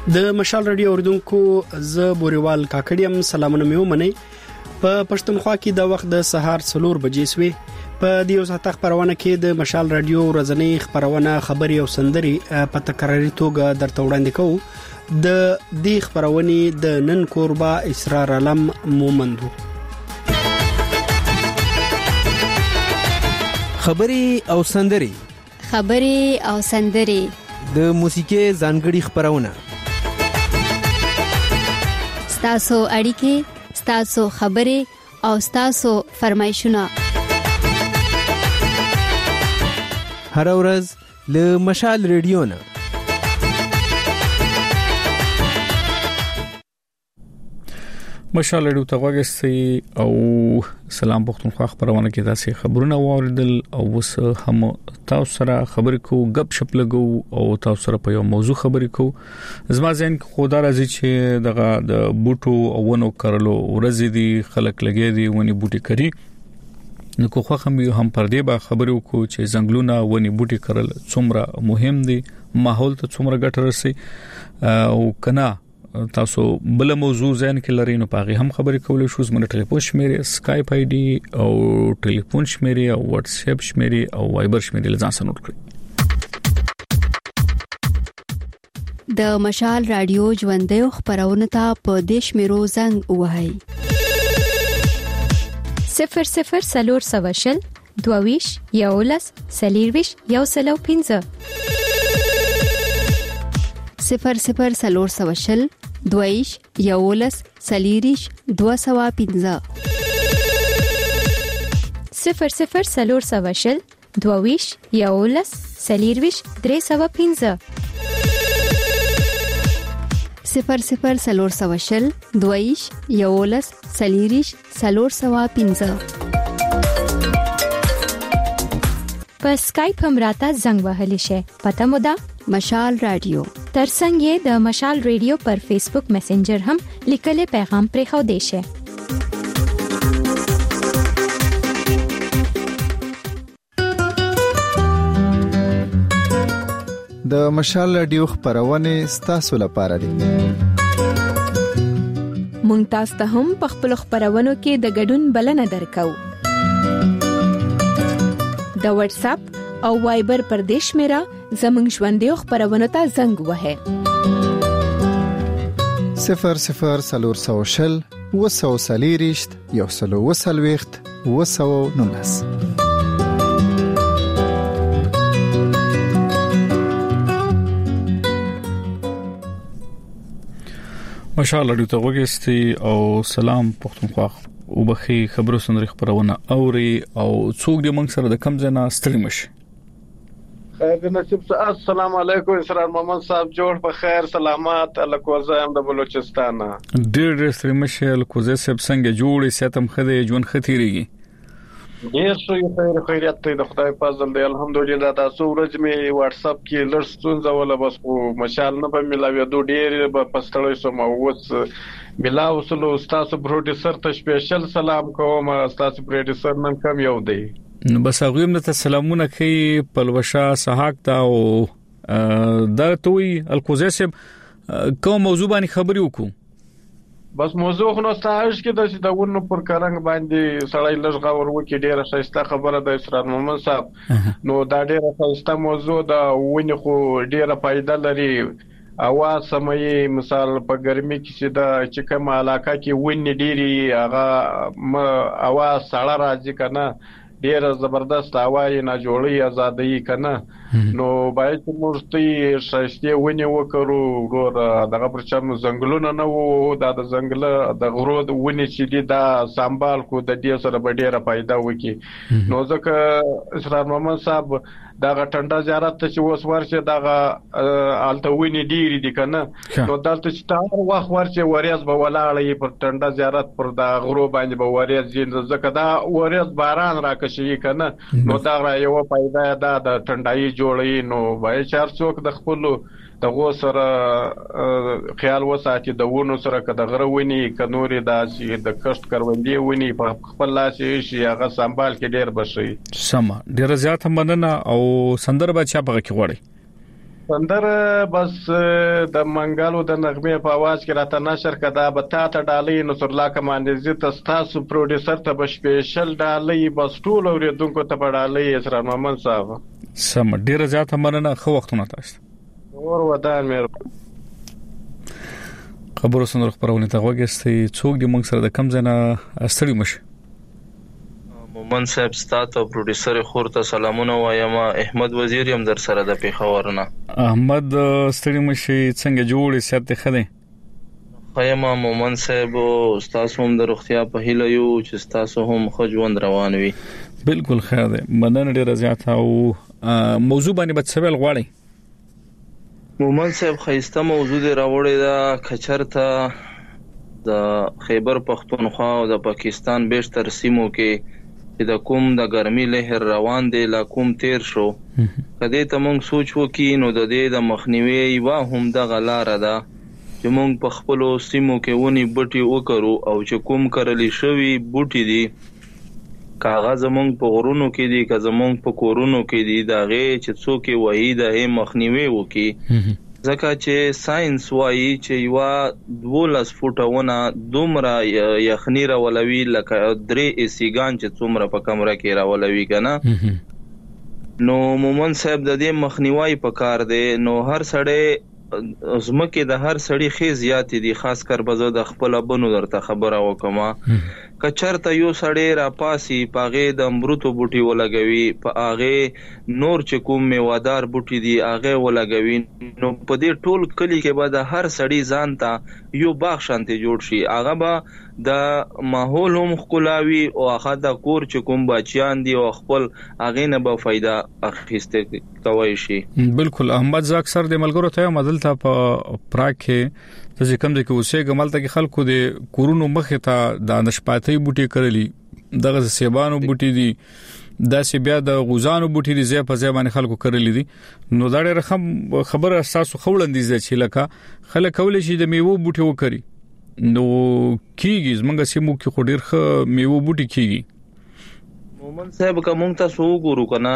د مشال رادیو اوریدونکو ز بوريوال کاکړیم سلامونه مې ومنئ. په پښتونخوا کې د وخت د سهار 4 بجې سوي. په دیو ساعت خبرونه کې د مشال رادیو ورځنی خبرونه خبري او سندري په تکراري توګه درته وړاندې کوو. د دې خبرونې د نن کوربه اسرار علم مومندو. خبري او سندري د موسیقي ځانګړي خبرونه ستاسو اړیکې، ستاسو خبرې او ستاسو فرمایشونه هر ورځ له مشال ریډیو نه. مشال ریډیو ته وګورئ او سلام پښتونخوا خبرونه کې تاسو خبرونه واوریدل او وس هم تاسو سره خبرې کو غب شپ لګو او تاسو سره په یو موضوع خبرې کو. زما ځین خدا راځي چې دغه د بوټو او ونو کارلو ورځې دي خلک لګي دي ونی بوټي کړي نو خو هم پر دې با خبرو کو چې زنګلونه ونی بوټي کړل څومره مهم دي، ماحول ته څومره ګټه رسي او کنا تاسو بل موضوع ځین کې لري نو پاغي هم خبرې کولې شو. زموږ ټلیفون شمیره سکایپ آی ډي او ټلیفون شمیره او واتس اپ شمیره او وایبر شمیره لزان سره نوٹ کړئ. د مشال رادیو ژوندې خبرونه ته په دیش میرو زنګ وهاي 00 سلور سواشل دوويش یولس سلیرويش یوسلو 00 سلور سواشل دویش یولس سلیریش 215 00 سلور سواشل دویش یولس سلیریش 315 00 سلور سواشل دویش یولس سلیریش 315 په سکایپ هم راته زنګ وهلی شي. پته مو ده مشال رادیو ترڅنګ یې د مشال رادیو پر فیسبوک میسنجر هم لیکل پیغام پرې خو دی شي. د مشال رادیو خبرونه ستاسو لپاره دي. مونږ تاسو ته هم په خپل خبرونو کې د ګډون بلنه درکو. د واتس اپ او وایبر پر دیش میرا زمنګ ژوندې خبرونه ته زنګ وهه 00 سلور سواشل وسو سلیریشت یوسلو وسلويخت وسو نونس. ماشاءالله دې ته وګورئ او سلام پښتونخوا او بخي خبرو سندري خبرونه اوري او څوک دې موږ سره د کم ځنا ستړي مشي. خیر نصیب السلام علیکم اسرار محمد صاحب جوړ په خیر سلامات الکوزه ام د بلوچستان ډېر ستړي مشي الکوزه سب څنګه جوړې ساتم خدای جون ختيريږي ډېر شوی خیریت ته د خدای فضل دی الحمدلله. تاسو ورځ می واتس اپ کې لړستون زول بس خو مشال نه په ملاوي دوه ډېر په پستړې سم اوس بلا وصلو تاسو پروډوسر ته سپیشل سلام کوم. تاسو پروډوسر نن کم یو دی نو بس هغه هم ته سلامونه کوي پلوشا سحاق تا او دا توي الکوزه سب کوم موضوع باندې خبري وکړو. بس موضوع خو نو ستاسو کې د ونو پر کارنګ باندې سړی لږ غور وکي. ډیره ښایسته خبره د اسرار محمد صاحب نو دا ډیره ښایسته موضوع د ونو خو ډیره فائدہ لري. اواز سمې مثال په ګرمي کې چې د چې کوم علاقه کې ونی ډيري هغه اواز سړه راځي کنه ډیره زبردست اواز نه جوړي ازادي کنه نو باید مرستي شایسته ونی وکړو. ګور دغه پرچم زنګلونه نه وو د زنګله د غرود ونی چې دی دا سنبال کو د دې سره به ډیره فائدہ وکي. نو ځکه اسرار محمد صاحب دا ټنډه زیارت ته چې وس ورشه دا التوینی ډیری دي کنه نو دلته چې تا وخت ورشه وریاض به ولاړې پر ټنډه زیارت پر دا غرو باندې به وریاض جین ځکه دا وریاض باران راکشي کنه نو دا یو فائدہ دا د ټنډای جوړي نو به چار څوک د خپل دغه سره خیال وساتي د ونو سره کده غروونی کنوري داسي د کشت کروندې ونی په خپل لاس شي هغه سنبال کې ډیر بشي. سم ډیر زیات مننه او سندربه چا په کې غوړي سندره بس د منګالو د نغمې په आवाज کې راته نشر کدا به تا ته ډالۍ نصر الله کمانځي تاسو پروډوسر ته به سپیشل ډالۍ بس ټول اوریدونکو ته به ډالۍ اسرار محمد صاحب سم ډیر زیاته مننه خو وختونه تاسو اور ودان مېر خبرو سندره خبرونه ته وګورئ څوک د موږ سره د کم ځنه استړي مشه مومن صاحب ستاسو پروډوسر خورته سلامونه وایم احمد وزیر يم در سره د پیښورنه احمد ستړي مشي څنګه جوړې ساتي خده خیمه مومن صاحب تاسو هم د روغتیا په هیله یو چې تاسو هم خوځوند روان وي بالکل خیر ده مننه ډیره زیاته او موضوع باندې به سوال غواړي مومن صاحب خیسته موضوع دی راوړی دا کچرته د خیبر پختونخوا او د پاکستان بیشتر سیمو کې د کوم د ګرمي لهر روان دی لا کوم تیر شو کله ته مونږ سوچ وکړو نو د دې د مخنیوي وا هم د غلاره ده چې مونږ په خپل سیمو کې ونی بوټي وکړو او چې کوم کرلی شوی بوټي دي کاغذ مونږ په غرونو کې دي که زمونږ په کورونو کې دي دا غي چې څوک وحیده مخنیوي وکي ځکه چې ساينس وايي چې یو 12 فوټونه دومره یخنی راولوي لکه 3 ایسیګان چې څومره په کمره کې راولوي کنه نو مومن صاحب د دې مخنیوي په کار دی نو هر سړی زمکه د هر سړی خې زیات دي خاص کر بزه د خپل بنو درته خبره وکما کچرته یو سړی را پاسي پاغه د امرتو بوټي ولګوي په اغه نور چې کوم میوادار بوټي دي اغه ولګوي نو په دې ټول کلی کې به د هر سړی ځان ته یو باغ شانتي جوړ شي اغه به د ماحول هم خلاوي او اغه د کور چې کوم بچیان دي او خپل اغه نه به फायदा اخیسته کوي شي بالکل احمد ز اکثر د ملګرو ته مدلته په پراکه چې کوم ځکه اوسه ګمالته کې خلکو د کورونو مخه ته د نشپاتي بوټي کړلی دغه سیبانو بوټي دي دا سی بیا د غوزانو بوټي دي زه په ځای باندې خلکو کړلی دي نو دا ډېر خبره اساسو خولندې چې لکه خلک کولې شي د میوه بوټي وکړي نو کیږي زمونږ سیمو کې خو ډېر ښه میوه بوټي کیږي مومن صاحب کوم تاسو وګورو کنه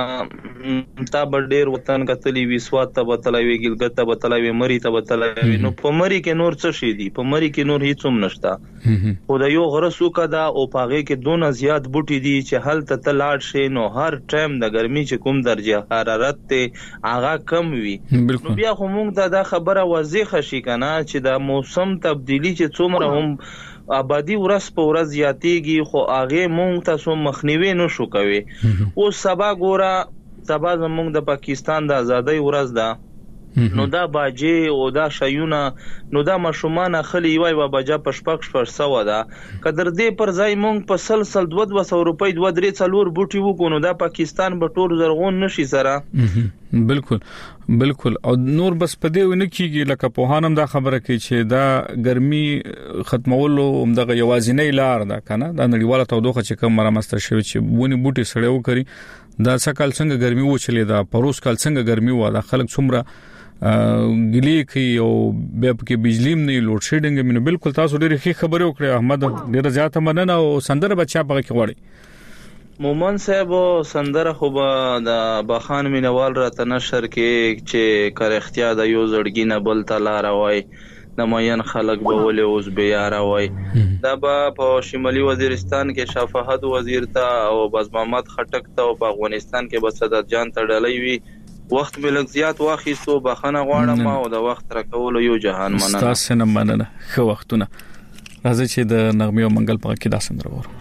لکه تا بډیر وطن کتلی وی سوات ته بتلوي ګلګت ته بتلوي مری ته بتلوي نو په مری کې نور څه شي دي په مری کې نور هیڅ هم نشتا خو د یو غرسو کدا او پاغه کې دونه زیات بوټي دي چې حل ته تلاړ شي نو هر ټایم د ګرمي چې کوم درجه حرارت ته اغا کم وي نو بیا خو موږ ته دا خبره واضح شي کنه چې د موسم تبدیلی چې څومره هم آبادی ورځ په ورځ زیاتېږي خو هغه مونږ تاسو مخنیوي نشو کوي او سبا ګورا سبا زمونږ د پاکستان د ازادۍ ورځ ده نو دا باجې او دا شایونه نو دا مشومان خلی وای و باجا پشپک سو ده قدر دې پر ځای مونږ په سلسل 200 روپۍ 2-3 بوټي وکونو دا پاکستان به ټول زرغون نشي سره بالکل او نور بس پدې ونه کیږي لکه په هانم دا خبره کوي چې دا ګرمي ختمولو همدغه یوازینی لار ده کنه دا نړیواله تودوخه چې کوم مرامسته شوی چې ونی بوټي سړیو کوي دا څکل څنګه ګرمي و چلی دا پروس کال څنګه ګرمي و دا خلک څومره ګلی کوي او به کې بجلی نه لوډ شیډینګ مینه بالکل تاسو ډېر ښه خبره وکړه احمد ډېر زیاته مننه او سندره بچا پغه کې وړي مومن صاحب سندره خو د باخان مینوال را تنشر کې چې کار اختیار د یو زړګینه بل تلار وای د ماین خلک به ولې اوس بیا را وای دا په شمالي وزیرستان کې شفاعت وزیر ته او باز محمد خټک ته او په افغانستان کې بسدت جان ته ډلې وی وخت ملک زیات واخیستو بخنه غواړم او د وخت راکول یو جهان مننه تاسو نه مننه خو وختونه راځي چې د نغمه او منګل په کې دا سندره ورو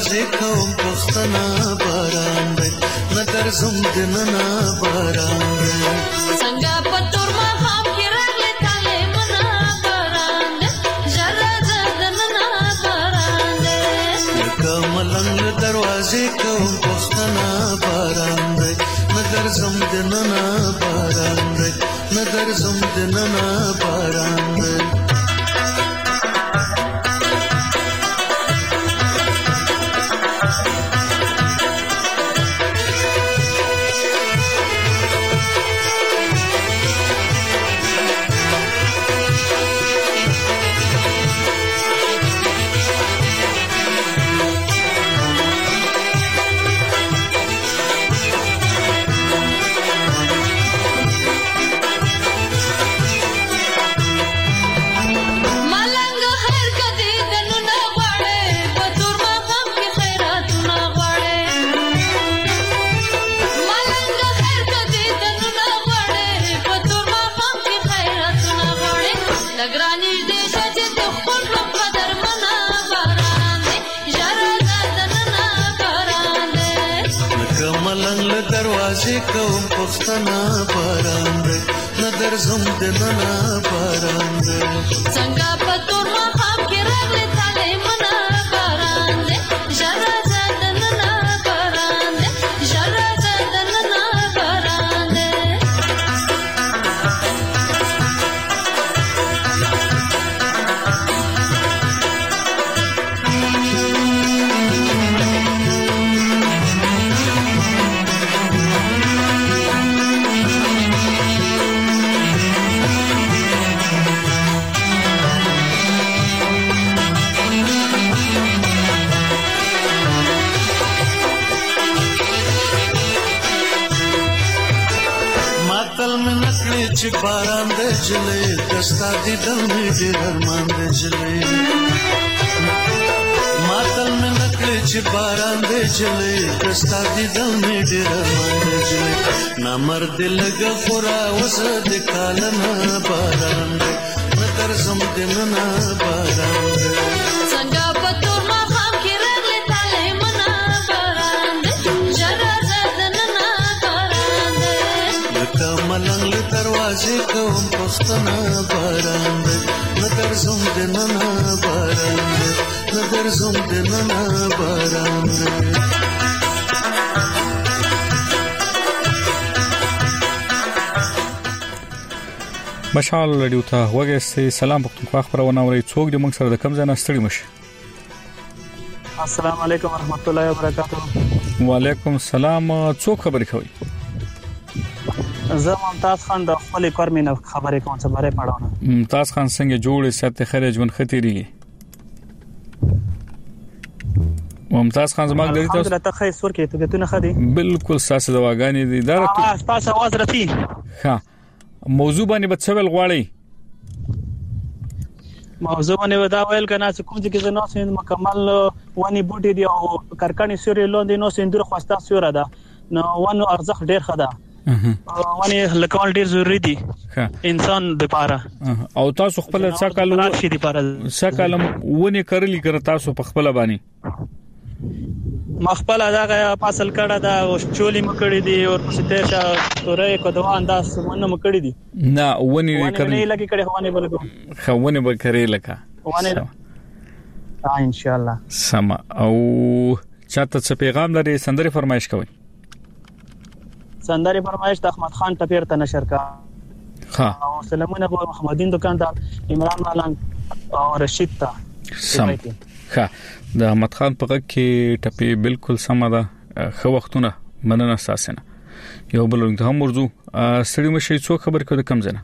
دروازې کوم پښتنه باران دی نظر زم دننا باران دی څنګه پتور ما هم کې راغله تاله منا باران دی جلا دننا باران دی کملنګ دروازې کوم پښتنه باران دی نظر زم دننا باران دی نظر زم دننا باران دی دروازې کوم پښتنه باران دی نظر زم دننا باران دی څنګه پتور ما هم کې راغله تاله منا باران دی جلا دننا باران دی جلا دننا باران دی چې باران د جلې دستا دي دل می ډېر ارمان د جلې ماتل مې نکړې چې باران د جلې دستا دي دل می ډېر ارمان د جلې نامرد لګ خورا وس د کالنا باران دې نظر زم دننا باران دې څنګه پتور ما هم کې راغله تاله منا باران دې جلا دننا باران دې لکه ملنګ دروازې کوم پښتنه باران دی نظر زم دننا باران دی نظر زم دننا باران دی مشال رادیو ته وګورئ سلام پختونخوا خبرونه اوري څوک د موږ سره د کم ځای نه ستړي مشي السلام علیکم ورحمت الله وبرکاته وعلیکم السلام څوک خبرې کوي زه ممتاز خان د خپل کار مینه خبرې کوم څه باره پړاونه ممتاز خان څنګه جوړې سات خیر ژوند خطرېږي ممتاز خان زما د دې تاسو ته خیر سور کې ته ته نه خدي بالکل ساس دواګانې دي دا تاسو आवाज رفي ها موضوع باندې به څه ویل غواړي موضوع باندې ودا ویل کنه چې کوم ځکه نو سین مکمل ونی بوټي دی او کارکانی سوري لوندې نو سین در خواسته سوره ده نو ونو ارزخ ډیر خدا ونی لکول ډیر ضروری دي انسان لپاره او تاسو خپل څه کالم ونی کرلی کړ تاسو په خپل باندې مخبل دا فاصل کړه دا چولی مکړی دی او پسته تورې کو دوا انداز منه مکړی دی نه ونی کړی لګی کړي خوانه بلګو خوونه به کړی لکه وانه ان شاء الله سما او چاته څه پیغام لري سندري فرمایش کوي سندري فرمایش د احمد خان ټپیر ته نشر کا ها او سلامونه ابو محمدین دکاندار عمران مالان او رشید ته سم ها د احمد خان په کې ټپی بالکل سم ده خو وختونه مننه اساسنه یو بل ته هم ورځو سړی مشي څو خبر کړه کم زنه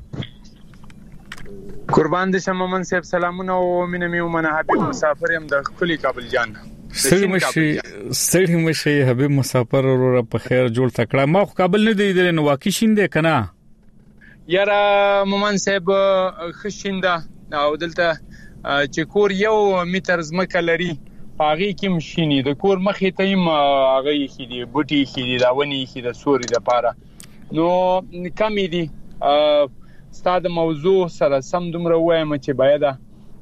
قربان دي شممن صاحب سلامونه او مینه میو منه حبیب مسافر يم د خلی کابل جان سړی مشي حبیب مسافر ورو په خیر جوړ تکړه ما خو کابل نه دی دل نو واقع شینده کنه یاره مومن صاحب خشینده او دلته چې کور یو متر زمکه لري پاغي کې مشینی د کور مخې ته هم هغه کې دي بوټي کې دي دا ونی کې د سوري د پاره نو کمی دي ستاد موضوع سره سم دومره وایم چې باید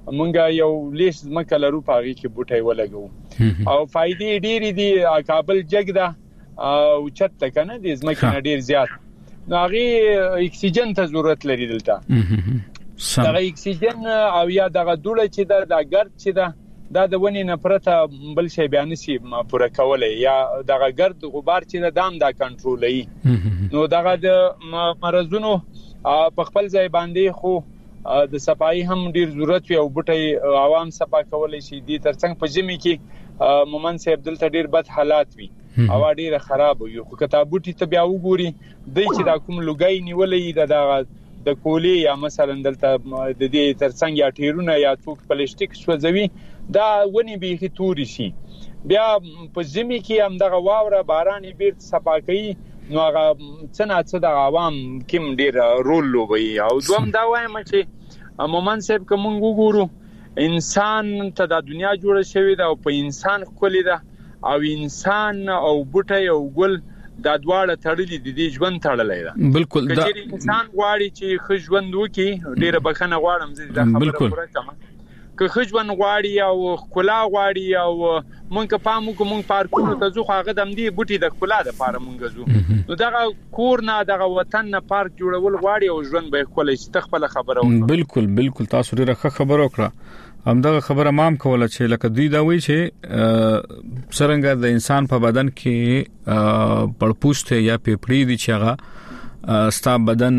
مونږه یو لیش زمکه لرو پاغي کې بوټي ولګو او فائدې ډېری دي کابل جګ ده او چت کنه د زمکه نه ډېر زیات نو هغه اکسیجن ته ضرورت لري دلته دا اکسیجن او یا دغه دوړه چې د ګرد چې دا د ونی نه پرته بل شی بیان شي پوره کولای یا دغه ګرد غبار چې دام دا کنټرولوي نو دغه د مرزونو په خپل ځای باندې خو د صفای هم ډیر ضرورت وي او بوټي عوام صفا کولای شي دي ترڅنګ په جمی کې مومن صاحب دلته ډیر بد حالات وي او ډیر خراب وي خو کتابوټي ته بیا وګوري د چې دا کوم لګای نیولې د کولی یا مثلا دلته د دې ترڅنګ یا ټیرونه یا څوک پلاستیک سوځوي دا ونی به توري شي بیا په زمي کې هم دغه واوره باران بیرته صفا کوي نو هغه څنګه د عوام کوم ډیر رول لوبي او دوم دا وایم چې مومن صاحب کوم وګورو انسان ته د دنیا جوړه شوی دا او په انسان خولي دا او انسان او بوټي او ګل دا دواړه تړلې دي د ژوند تړلې ده بالکل دا انسان غواړي چې خو ژوند وکړي ډیره بخنه غواړم زه دا خبره پوره کړم که خو ژوند غواړي او خلا غواړي او مونږ په پامو کوم پارکونو ته ځو هغه د دې بوټي د خلا د پاره مونږ ځو نو دغه کور نه دغه وطن نه پارک جوړول غواړي او ژوند به خپل استخبل خبره وکړي بالکل تاسو ډیره خبره وکړه همدغه خبره مام کوله چې لکه دوی دا وی چې څنګه د انسان په بدن کې پړپوسته یا پیپړی دي چې هغه ستا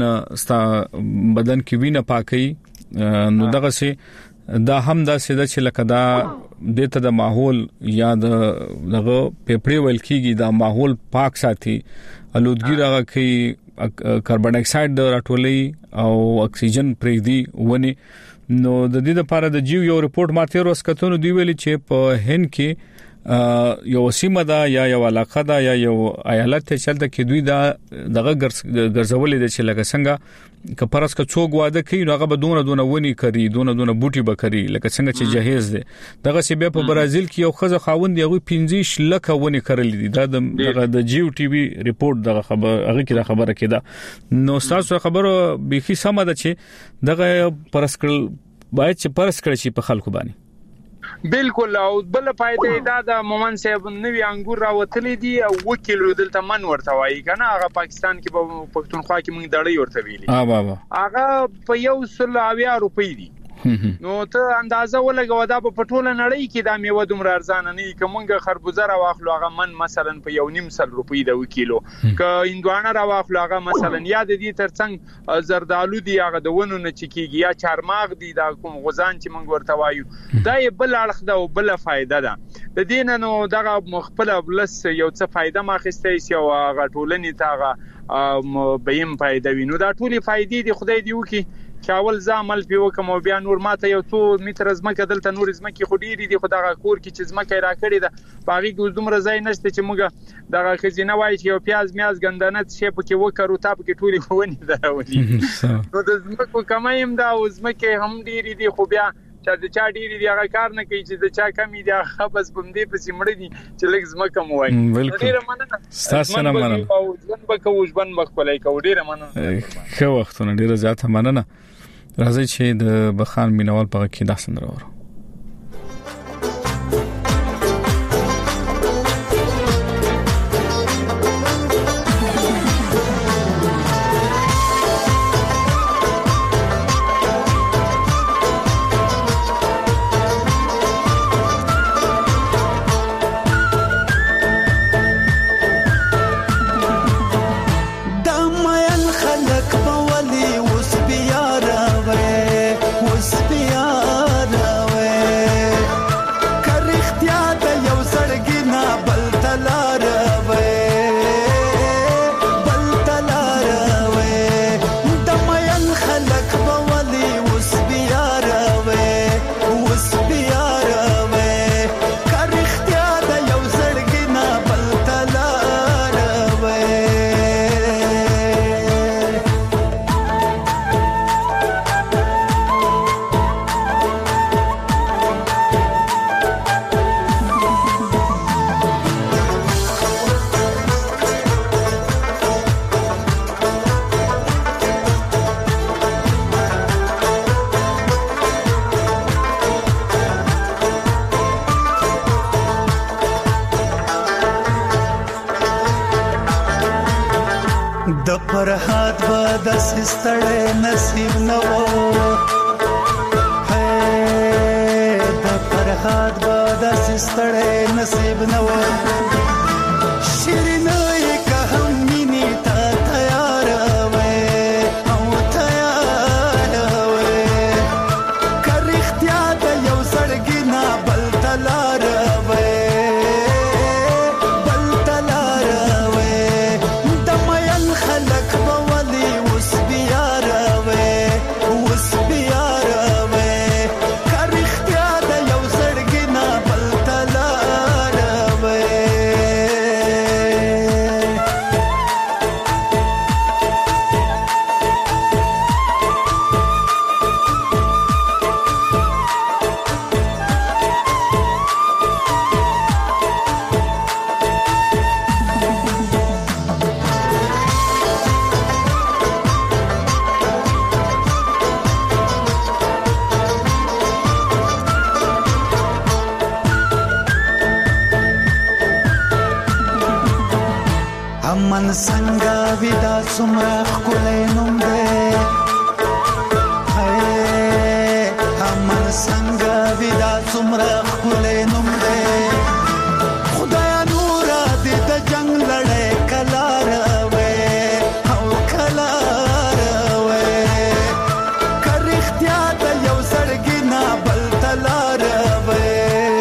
بدن کې وینه پاکي نو دغه سي دا هم دا سده چې لکه دا دته د ماحول یا دغه پیپړی ویل کیږي دا ماحول پاک ساتي الودګي راغی کې کاربن ډای اکساید راټولي او اکسیجن پرېږدي ونی نو د دې لپاره د جیو یو ریپورت ماته روز کتون دی ویل چې په هند کې یو سیمه دا یا یو علاقه دا یا یو ایالت ته چلته کې دوی دا دغه ګرځولې د چې لکه څنګه کپرس کا څوک واده کوي نو هغه به دونه ونی کوي دونه بوټي به کوي لکه څنګه چې جهیز دي دغه سی به په برازیل کې یو خزه خاوند یو 15 لک ونی کړل دي دا د جیو ټي وي ریپورت دغه خبر هغه کې دا خبره کېده نو تاسو خبره بيخي سم ده چې دغه پرسکل باید چې پرسکل شي په خلکو باندې بالکل او بل فائدې دا د مومن صاحب نوی انګور راوتلې دي او وکیل دلته من ورته وایي کنه هغه پاکستان کې په پښتونخوا کې موږ دړې ورته ویلي هغه په 100 روپۍ دي نو ته اندازه ولګو دا په ټوله نړۍ کې د میوه دومره ارزانه نه کومه خربوزه را واخلو هغه من مثلا په 1.5 روپۍ د کیلو ک هندوانه را واخلو هغه مثلا یا د دې ترڅنګ زردالو دی هغه د ونو نه چکیږي یا چارماغ دی دا کوم غوزان چې موږ ورته وایو دا بل اړخ ده او بل فائدہ ده د دین نو دغه مخبل بلس یو څه فائدہ ماخستې سی او هغه ټولنې تاغه بهم فائدہ وینو دا ټولي فائدې دي خدای دی وکي چاول زامل په وکم او بیا نور ماته یو 2 متر زمکه دلته نور زمکه خډيري دي خدای کور کې چې زمکه را کړی ده باغی ګوز دومره ځای نشته چې موږ دغه خزینه وای چې یو پیاز میاز ګندنه شي په کې وکړو تاب کې ټولي ونی دا ونی نو د زمکه کمایم دا او زمکه هم ډيري دي خو بیا چې د چا ډيري دی هغه کار نه کوي چې د چا کمی دی خبس بم دی په سیمړ دي چې لږ زمکه مو وای ډیره مننه تاسو نه مننه او ځن به کوژ بن مخ کولای کو ډیره مننه خو وختونه ډیره زیاته مننه راځي چې د بخان مینوال په کې داسن راوړو وس بیا راوي فرحات به داسې ستړی نصیب نه و د فرحات به داسې ستړی نصیب نه و شیرینه یې که هم مینې ته تیاره وې او تیاره وې که رښتیا د یو زړګي نه بل ته لاره وې بل ته لاره وې د مین خلک به ولې اوس بیاره وې اوس بیاره وې که رښتیا د یو زړګي نه بل ته لاره وې امن څنګه ودا څومره ښکلی نوم دی امن څنګه ودا څومره ښکلی نوم دی خدایا نوره دې د جنګ لړۍ کله راوې او کله راوې که رښتیا د یو زړګي نه بل ته لاره وې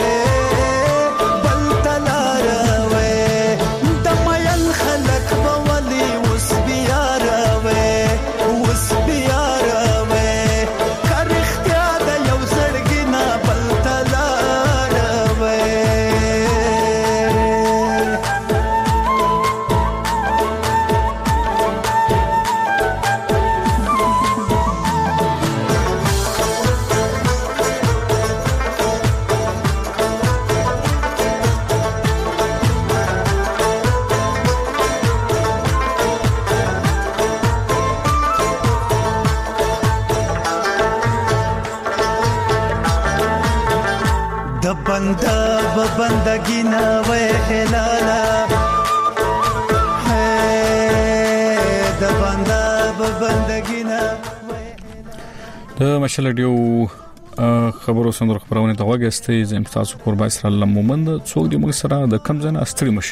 بل ته لاره وې د مین خلک به ولې اوس بیاره وې اوس بیاره وې که رښتیا د یو زړګي نه بل ته لاره وې د بنده به بندگی نه وې هلاله د بنده به بندگی نه د مشال رادیو خبرو سندرو خبرونه ته وګستې زم تاسو قربای سره لمومند څوک دې موږ سره د کم ځنه استری مش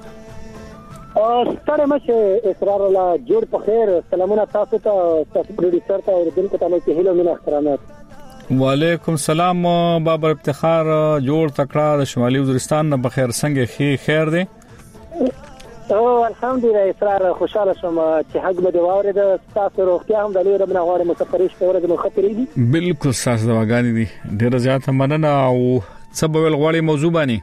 ستړی مشه اسرار الله جوړ په خیر سلامونه تاسو ته تاسو پروډوسر ته او دلته تاسو ته هیله مینه احترامات وعلیکم سلام بابر افتخار جوړ تکړه د شمالي وزیرستان نه بخیر څنګه خیر دی او الحمدلله اسرار خوشاله شوم چې حق به دی واورید تاسو روغتیا هم د لوی رب نه غواړم مسافرې شته ورته مو خطرې دي بالکل تاسو دواګانی دي ډیر زیات مننه او څه به ول غواړي موضوع باندې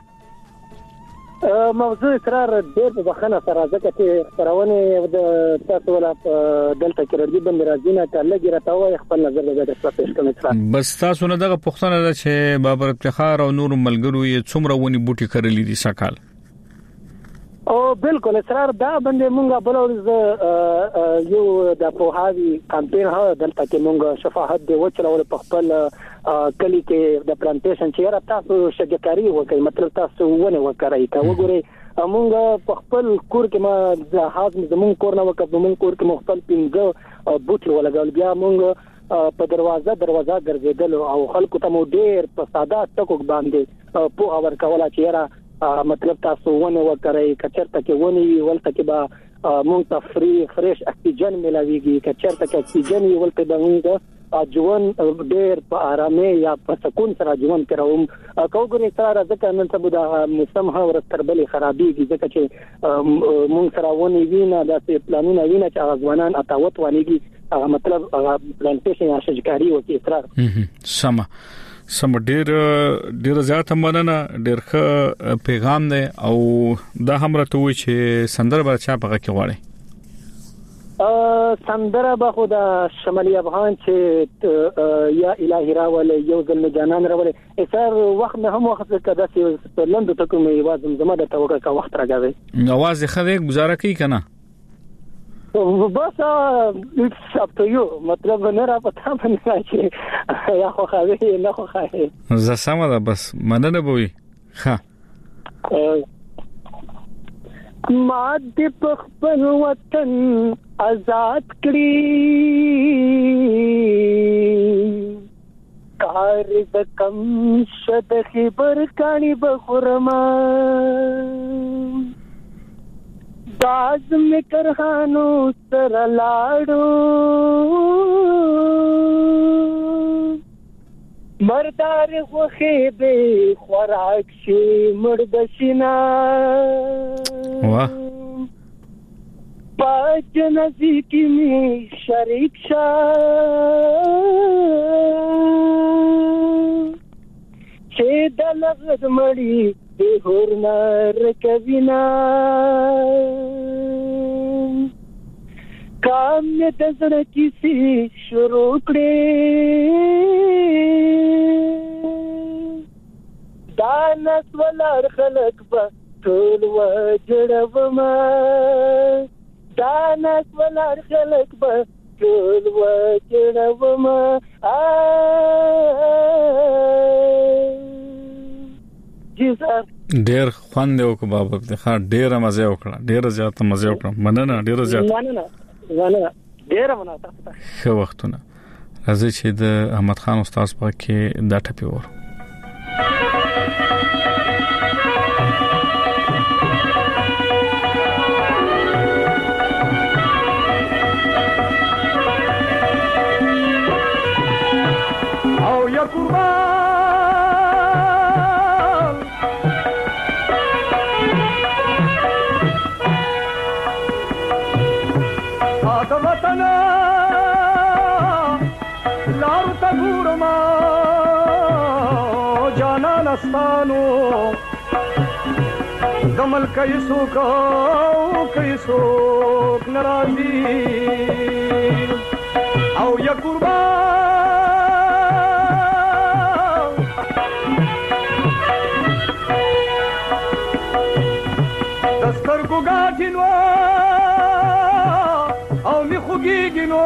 موضوع اسرار ډېر په بخنه سره ځکه چې خبرونه د تاسو ولا دلته کې ردی بند راځي نه کله ګرته وای خپل نظر به د تاسو کوم اسرار بس تاسو نه دغه پښتنه ده چې بابر افتخار او نور ملګرو یې څومره ونی بوټي کړلې دي سکهال او بالکل اسرار دا باندې مونږه بلورز یو د پوهاوی کمپاین ها دلته کې مونږه شفاعت دی وچلول په خپل کلی کې د پلانټیشن چې را تاسو شګکاری وکړي مطلب تاسو ونه وکړئ کا وګورئ مونږه په خپل کور کې ما حاضر زمون کور نه وکړ زمون کور کې مختل 15 بوټي ولګول بیا مونږ په دروازه ګرځیدل او خلکو ته مو ډیر په ساده ټکو باندې په اور کولا چې را مطلب تاسو ونه وکړئ کچرته کې ونی ولته کې با مونږ ته فریش اکسیجن ملاويږي کچرته کې اکسیجن ولته به مونږ ژوند ډېر په آرامه یا په سکون سره ژوند کوم کوګوري سره ځکه نن سبا د موسم هوا تربلي خرابېږي ځکه چې مونږ سره ونی وینا داسې پلانونه وینا چې غوانان اتاوت ونیږي مطلب پلانټیشن یا شجکاری وکي اصرار سم ډیر زیات مننه ډیر ښه پیغام دی او دا هم راته وی چې سندر برچا پغه کې غواړي سندره به خدا شمالي افغان چې یا الهي راول یو ځل جانان راول اثر وخت نه هم وخت کده چې لندو ته کومې आवाज زما د توګه کا وخت راغی आवाज خدای گزاره کوي کنه بس up to you مطلب نه را پتا باندې چې یا خو خوي نه خو خوي زه سم ده بس مننه بوي ها ما دې په خپل وطن آزاد کړی کار د کم شد خبر کانی بخورما باز میں کرخانو سر لاړو مردار خوخه به خوراک شي مرد شینا واه پاج نزدیکی می شریک شا چه دلغد مړی به هورنا رکوینا کام می دزر کسی شروع کړي دانس ولر خلق با ټول وجړوما دانس ولر خلق با ټول وجړوما ډېر خوند یو کو بابا د ښه ډېر مزه وکړه ډېر زیات مزه وکړه مننه ډېر زیات مننه ډېر مننه تاسو ته ښه وختونه راځي چې د احمد خان استاد په کې دا ټپي ور او یا قربان آد وطن لارو تگورما جانا نستانو دمل کئیسو کئیسو نرازی او یا قربان دستر کو گاٹینو او می خوگیگینو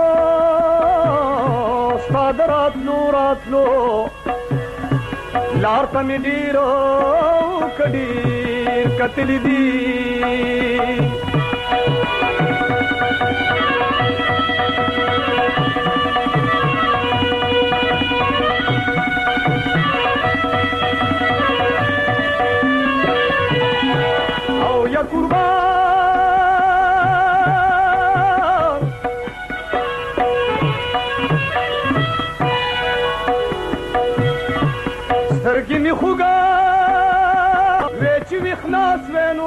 ستادرات نوراتلو لارتا می دیرو کدیر کتلی دی او یا قربان سترگی می خوگا ویچی می خلاص وینو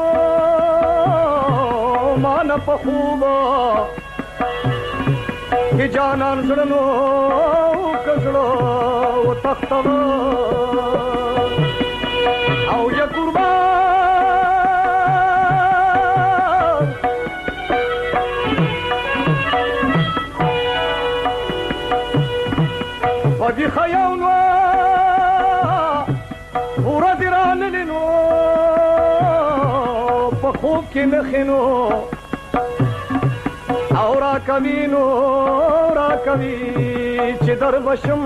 مانا پا خوبا که جانان زرنو کزرو و تختوا او یا قربان ودی خیاونو پورا دیران لینو پا خوب کی نخینو او را کمی چی در بشم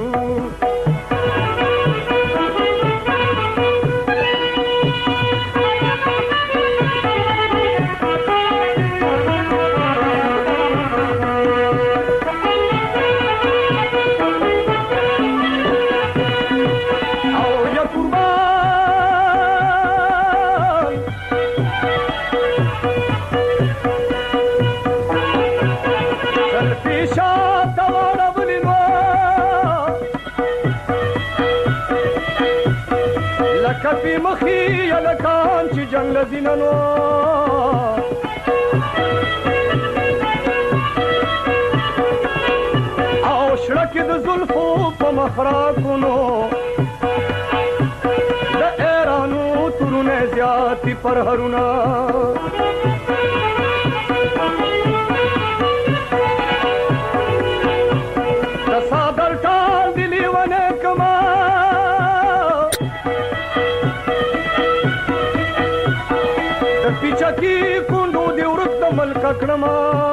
کفی مخی یلکان چی جنگ لزیننو او شرکی د زلفو پا مخراکونو د ایرانو ترون زیادی پر هرونا تصادر ٹال دلی ونه کما پیچکی کوندو دی ورته ملک کړما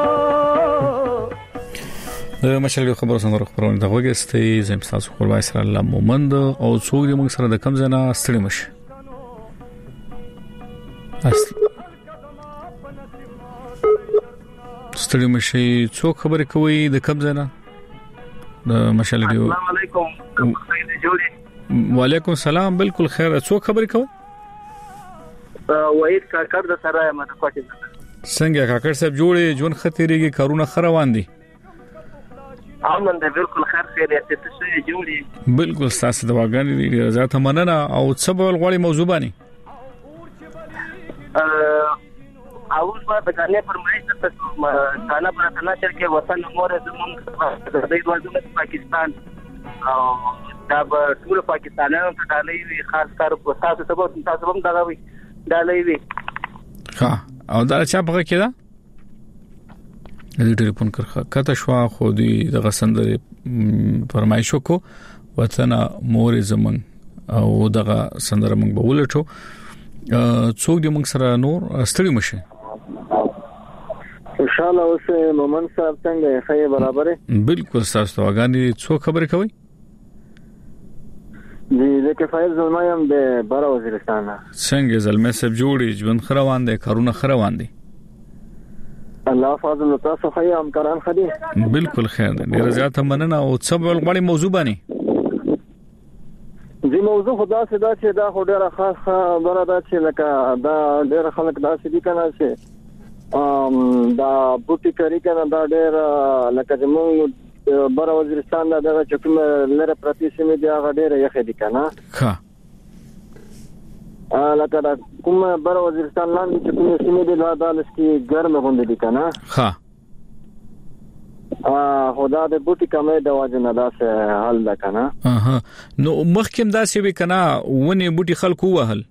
د مشرګو خبرو څنګه خبرونه د وګستې زم تاسو خپل سره الله مومند او څوک دې موږ سره د کم ځنا ستړي مشه ستړي مشي څوک خبرې کوي د قبضه نه د مشال ریډیو؟ السلام علیکم. وعلیکم السلام. بالکل خیر. څوک خبرې کوي؟ وحید کاکړ د سرای مدکوټه. څنګه کاکړ صاحب جوړې جون خطرېږي کارونه خروان دي؟ امن ده بالکل خیر خیریت ته څه جوړي. بالکل تاسو د واګانې دي زیاته مننه. او څه بول غوړي موضوع باندې اوس په دغه فرمایش ته کانا پر تنا چر کې وطن مور زمونږ د دې وځو پاکستان او دا ټول پاکستانیانو ته ډالۍ خاص کار په تاسو سبب هم دغه وي ډالۍ وي. ها او دا چا په کې دا د ټلیفون کته شو خو دی دغه سندره فرمایشو کو وطن مور زمون او دغه سندره موږ به ولټو. څوک دې موږ سره نور ستړي مشه ان شاء الله. اوس مومن صاحب څنګه خیر برابر؟ بالکل تاسو واګانی څوک خبرې کوي؟ دی زکه فایل زلمایم د بار وزیرستان. څنګه زلمه صاحب جوړي ژوند خروان دي کارونه خروان دي؟ الله فضل تاسو خیر همکاران خدي. بالکل خیر دي. ډیر زیاته مننه. او څه غوړي موضوع باندې دی موضوع خدا سدا چې دا خو ډیره خاص خبره ده چې لکه دا ډیره خلک دا سدي کنه چې دا بوټي کاری کنه دا ډیر لکه زموږ بار وزیرستان دا چې کوم لره پرتی سیمه دی هغه ډیره یخې دي کنه. ها لکه دا کوم بار وزیرستان لاندې چې کوم سیمه دی دا لسکی ګرم غونډه دي کنه. ها خدا د بوټي کمې د واجنه داسه حل ده کنه. نو مخکې داسې وی کنه ونی بوټي خلکو وهل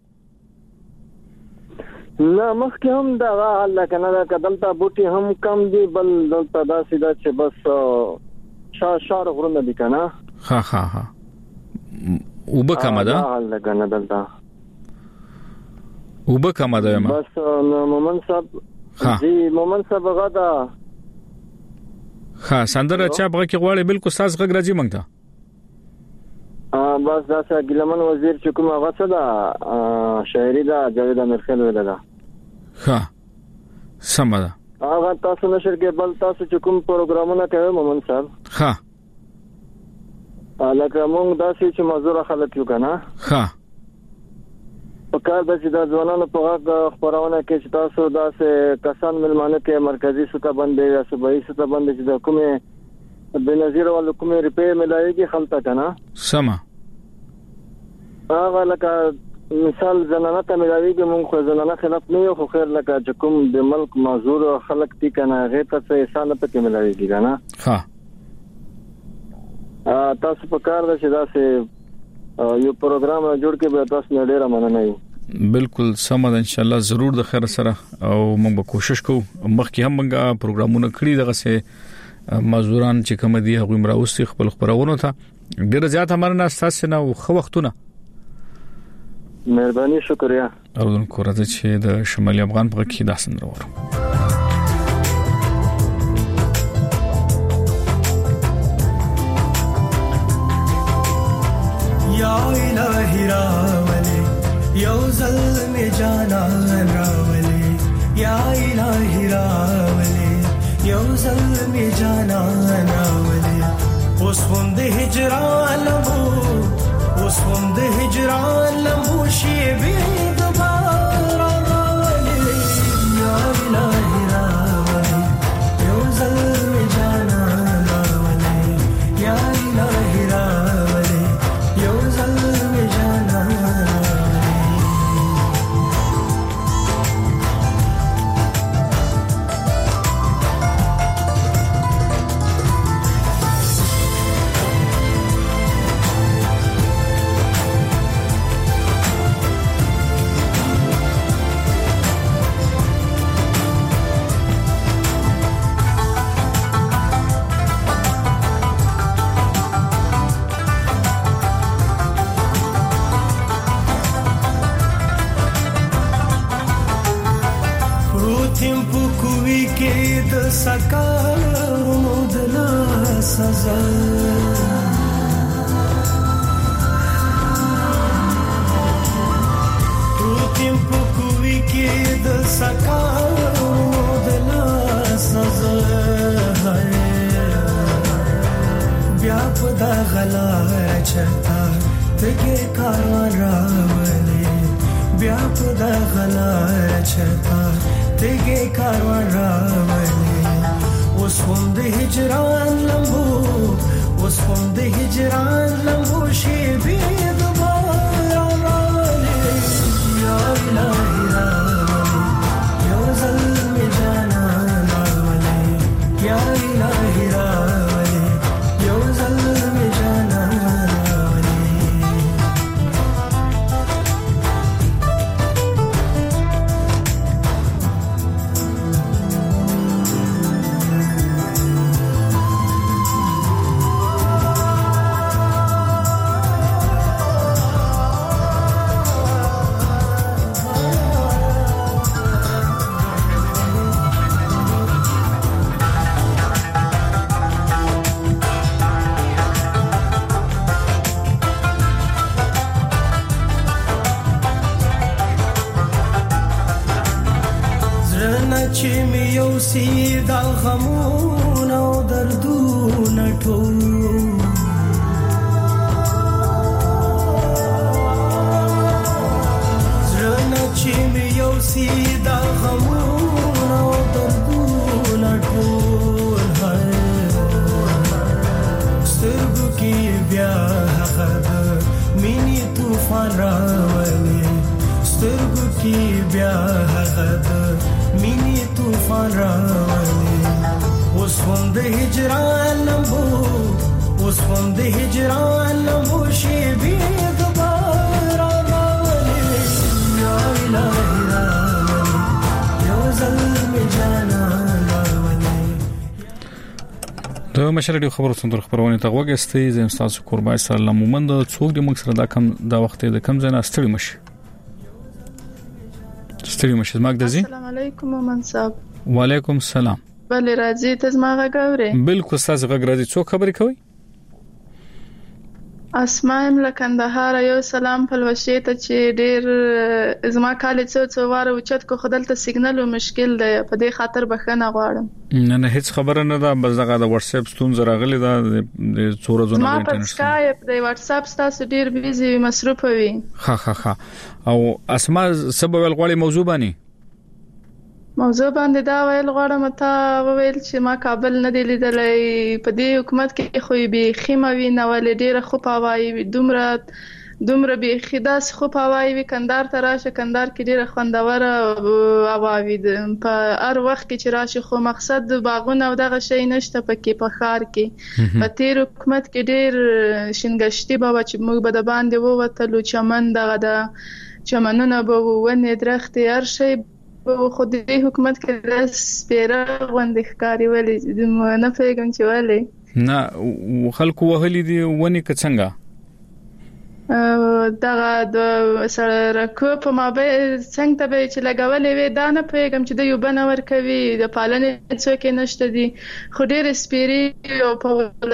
نه مخکې هم دا حل ده کنه. دا کدلته بوټي هم کم دي بل دلته داسې ده چې بس شار غرونه دي کنه. ها ها ها وبکمه ده حل ده کنه دلته وبکمه ده بس مومن صاحب. جی مومن صاحب غدا ها سندره چا بغه کې غواړي بالکل ساز غږ راځي مونږ ته. بس دا چې ګلمن وزیر چې کومه غوښه ده شاعري ده جاوید امرخیل ویل ده. ها سم ده. هغه تاسو نشر کې بل تاسو چې کوم پروګرامونه کوي مومن صاحب. ها لکه مونږ داسې چې مزور خلک یو کنه. ها په کار د چې د ځوانانو په غږ خبرونه کې چې تاسو داسې کسان ملمانه کې مرکزی سطح باندې یا صوبایي سطح باندې چې د کومه بنظیر ول کومه ریپې ملایږي خلک کنه. سما هغه لکه مثال زنانه ته ملایږي مونږ خو زنانه خلاف نه یو خو خیر لکه چې کوم د ملک معذور خلک دي کنه هغه ته څه احسان پکې ملایږي کنه. ها تاسو په کار د چې داسې یو پروګرام جوړ کې به تاسو نه ډیره مننه یم. بالکل سم ده. ان شاء الله ضرور د خیر سره او موږ به کوشش کوو. مخکې هم موږ پروګرامونه کړی دغه سه مزدوران چې کوم دي هغه مراوستي خپل خبرونه ته ډیره زیاته مننه تاسو نه خو وختونه. مهرباني شکریا. او د کورته چې د شمالي افغان په کې داسن وروړو. یا الہی راولی یو ظلم جانان راولی یا الہی راولی یو ظلم جانان راولی اوس هم د هجران لمو اوس هم د هجران لمو شی به دوباره راولی یا الہی راولی یو ظلم جانان راولی یا الہی راولی یو ظلم جانان سکارو دلا سزا روتیم پکوی کې د سکارو دلا سزا بیا په دا غلار چرتا تګي کاروان راولې بیا په دا غلار چرتا تګي کاروان راولې اوس هم د هجران لمبو اوس هم د هجران لمبو شي بیا دوباره راولې یا الهی راولې یو ځل می جانا راولې یا الهی راولې یو ځل می جانا چې مې یو سیدا غمونه او دردونه ټول زړه چې مې یو سیدا غمونه او دردونه ټول سترګو کې بیا هغه مینې طوفان راولي سترګو کې بیا هغه مینی طوفان راولي اوس هم د هجران لمبو اوس هم د هجران لمبو شي بیا دوباره راولي یا الهی راولي یو ځل می جانا راولي د مشر دی خبرو څنګه خبرونه ته وګستې زم تاسو قربای سلام مومند څوک د موږ سره دا کم دا وخت د کم ځای ستړي مشي ستړي مشه زما غدزي السلام علیکم مومن صاحب وعلیکم السلام بله راځي ته زما غاوري بالکل تاسو غږ راځي څو خبرې کوي اسماء لکندهار یو سلام پلوشي ته چې ډیر زما کال څو واره وچت کو خدل ته سیګنل او مشکل دی په دې خاطر بخښنه غواړم نه هیڅ خبره نه ده بس دغه د واتس اپ ستون زراغلی دا د څوره زونه ما په سکایپ د واتس اپ تاسو ډیر بیزي مصروف وي ها او اسماء سبب الغوړی موضوع باندې دا ویل غواړم ته ویل چې ما کابل نه دی لیدلې په دې حکومت کې خو به خیموي نه ولې ډیره خو پاوای دومره به خداس خو پاوای وی کندهار ته راشه کندهار کې ډیره خوندور اواوي په هر وخت کې چې راشه خو مقصد باغونه او دغه شی نشته پکې په خار کې په تیر حکومت کې ډیر شینګشتي بابا چې موږ به د باندې ووتلو چمن دغه د چمنونه به ونه درخت هر شی خو دې حکومت کې د سپیره غونډه ښکاری ولې نه پیغام چې ولې نه خلکو وهلي دي ونی که څنګه دغه د سرکو په مابه څنګه ته چې لګولې وې دا نه پیغام چې د یو بنور کوي د پالنې څوک نشته دي خو ډېر سپیری او په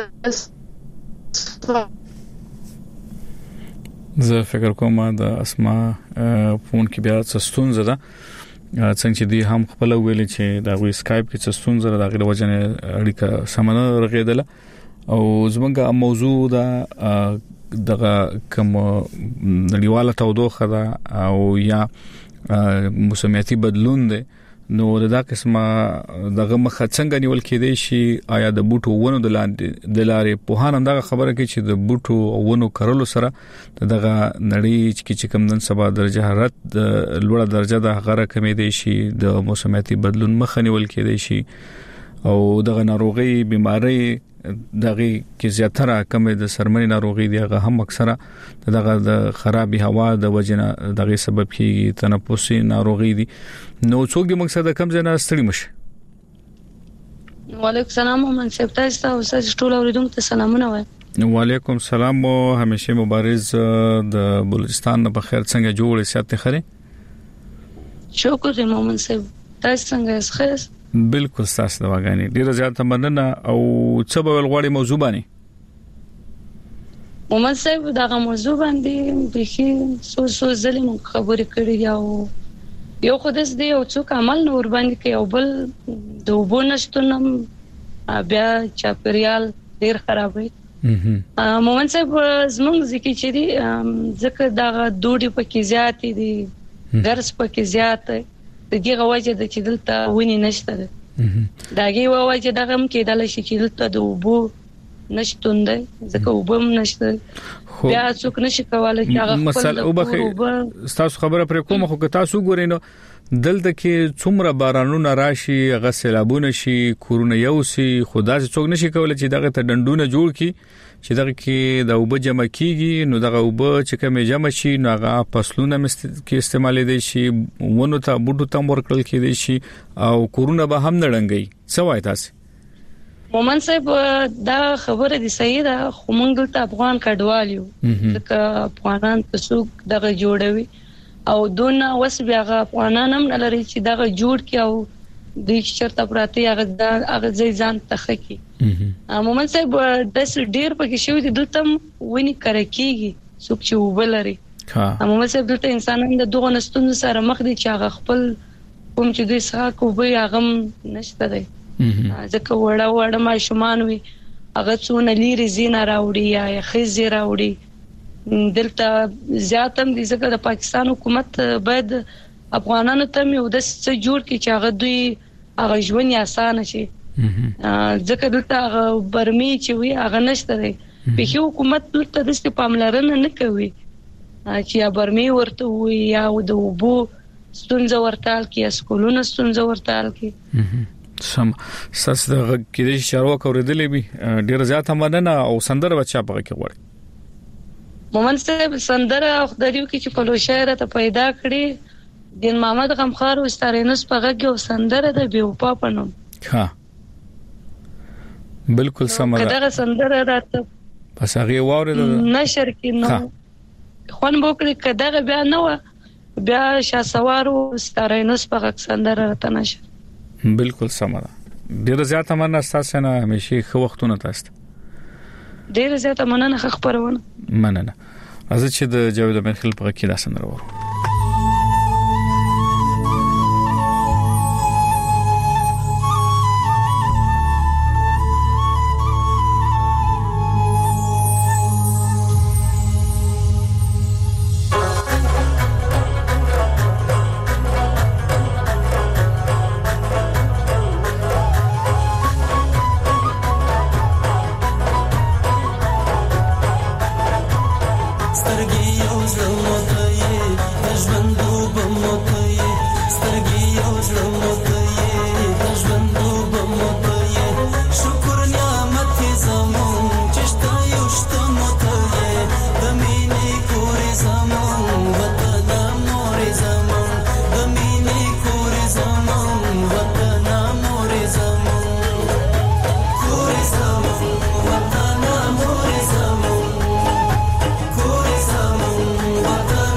زه فکر کوم د اسماء فون کې بیا څستون زده څنګه چې دی هم خپل ویلي چې دا غوي سکایپ کې څستون زره دا غیر وجنه اړیکه سمنه رغیدله او زمونږه موضوع دا دغه کوم نړیواله تودوخه ده او یا موسمیاتي بدلون ده نو دا قسمه دغه مخ څنګه نیول کېدای شي آیا د بوټو ونو د لارې په هانم دغه خبره کوي چې د بوټو ونو کرلو سره دغه نړۍ چې کوم نن سبا درجه حرارت د لوړه درجه د غره کمې دی شي د موسمیاتي بدلون مخ نیول کېدای شي او دغه ناروغي بيماري دغه کې زیاتره کمې د سرمنې ناروغي دی هغه هم اکثره دغه د خرابې هوا د وجنه دغه سبب کیږي تنفسي ناروغي دي نو څوک د مقصد کم ځای نه ستړي مشه وعلیکم السلام من سپتا تاسو ټول اوریدونکو ته سلامونه وایم وعلیکم السلام او همیشه مبارز د بلوچستان په خیر څنګه جوړ سیاست خره شکر مومن صاحب تاسو څنګه ښه بالکل تاسو د واغانی ډیره زیاته مننه او څه به ولغړی موضوع باندې مومن صاحب دا موضوع باندې بخي سو ظلم خبرې کړې یو خودس دی او څوک عمل نور باندې کوي او بل د وبو نشټونم بیا چاپریال ډیر خرابوي مومن صاحب زمونږ ځکه چې دی ځکه دا دوړي پکې زیات دي درس پکې زیات دی د دې غوځي د چې دلته ونی نشته داګي وایي دا هم کېدل شي چې دلته د وبو نشټون دی ځکه وبم نشته بیا څوک نشي کولای چې هغه مثلا وبخې تاسو خبره پر کومه خو تاسو ګورئ دلته کې څومره بارانونه راشي غسلابونه شي کورونه یوسي خدا څخه څوک نشي کولای چې دغه ته ډندونه جوړ کی چې دغه کې د وبو جمع کیږي نو دغه وبو چې کومه جمع شي نو هغه فصلونه کې استعمال دي شي ونه ته بوټو تم ورکړل کېدي شي او کورونه به هم نړنګي سوای تاسو مومن صاحب دا خبره دي صحیح ده خو موږ دلته افغان کډوالیو ځکه افغانان تاسو دغه جوړوي او دونه وس بیا افغانان هم لري چې دغه جوړ کی او د چرته پراته هغه ځان تخکي مومن صاحب د ډیر پکې شوی دي دلته ونی کرکیږي څوک چې وبلري مومن صاحب دلته انسانان د دغه نستون سره مخ دي چې هغه خپل کوم چې دوی سره کوبي هغه نشته دی ځکه وړه ماشومان وي هغه څونه لري زینا راوړي یا خزي راوړي دلته زیاتم دي ځکه د پاکستان حکومت باید افغانانو ته یو د څه جوړ کی چې هغه دوی هغه ژوند آسان شي ځکه دلته برمي چې وي هغه نشته دی په حکومت دلته د پاملرنه نه کوي چې یا برمي ورته وي یا د وبو ستونزه ورتال کی اسکولونو ستونزه ورتال کی سم ساس د کېدې شروع کوردلې به ډیر زیات مننه او سندره بچا پغه کې وړ مومن صاحب سندره خدایو کې چې په لو شاعر ته پیدا کړی دین محمد غمخار او ستارینس پغه کې سندره د بیوپا پنوم ها بالکل سمه دا سندره راته پس هغه واره نشر کې نو خون بوکړي کداغه بیا نو بیا شاسوارو ستارینس پغه سندره راته نشر بالکل سمه ډیر زیات مننه تاسو نه همیشه خو وختونه تاسو ډیر زیات مننه خبرونه مننه ازه چې د جاوید امین خل په کې داسن ورو وطن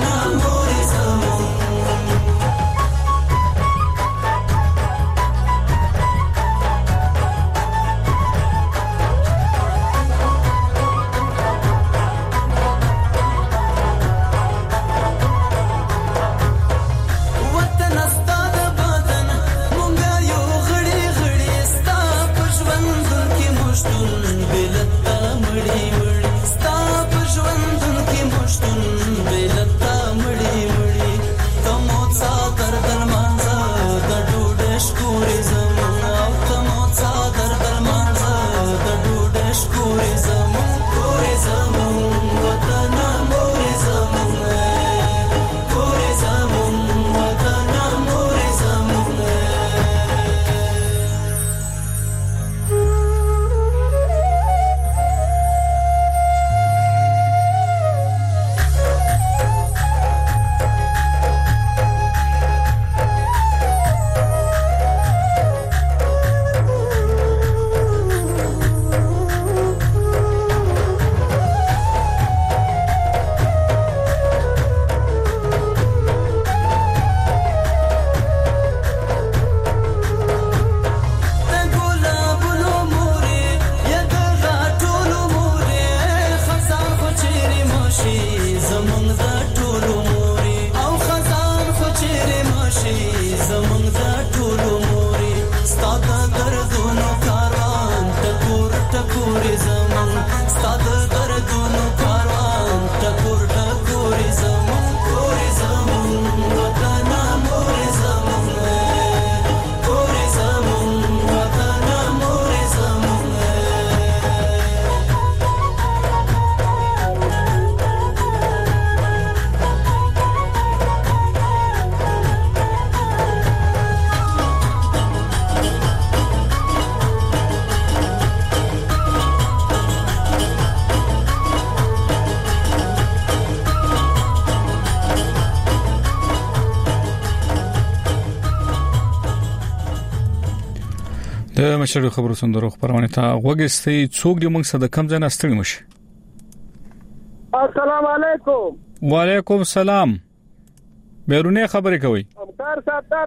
د مشر خبرو سندرو خبرونه ته وګستې څوک دې موږ سره د کم ځای نه ستړي مشه. السلام علیکم. وعلیکم السلام. بیرونه خبرې کوي. همکار